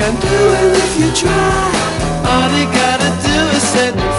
can do it if you try. All you gotta do is say